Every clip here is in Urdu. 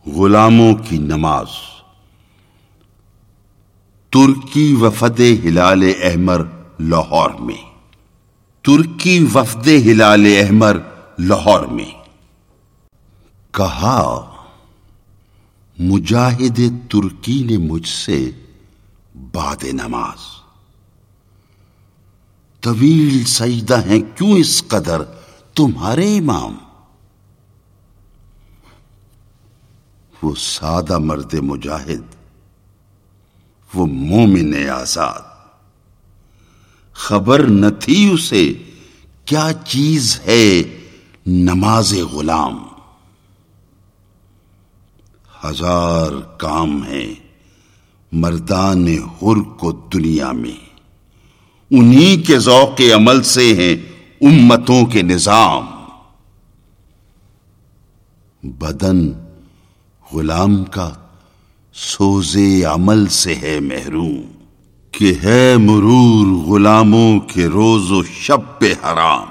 غلاموں کی نماز۔ ترکی وفد ہلال احمر لاہور میں۔ ترکی وفد ہلال احمر لاہور میں کہا، مجاہد ترکی نے مجھ سے بعد نماز، طویل سجدہ ہیں کیوں اس قدر تمہارے امام؟ وہ سادہ مرد مجاہد، وہ مومن آزاد، خبر نہ تھی اسے کیا چیز ہے نماز غلام۔ ہزار کام ہیں مردان حر کو دنیا میں، انہی کے ذوق عمل سے ہیں امتوں کے نظام۔ بدن غلام کا سوزے عمل سے ہے محروم، کہ ہے مرور غلاموں کے روز و شب پہ حرام۔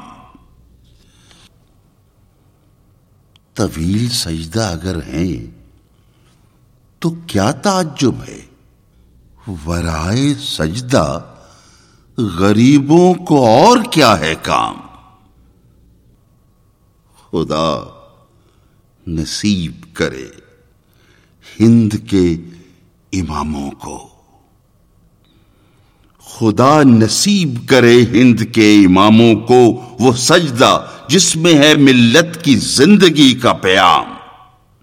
طویل سجدہ اگر ہیں تو کیا تعجب ہے، ورائے سجدہ غریبوں کو اور کیا ہے کام۔ خدا نصیب کرے ہند کے اماموں کو، خدا نصیب کرے ہند کے اماموں کو وہ سجدہ جس میں ہے ملت کی زندگی کا پیام۔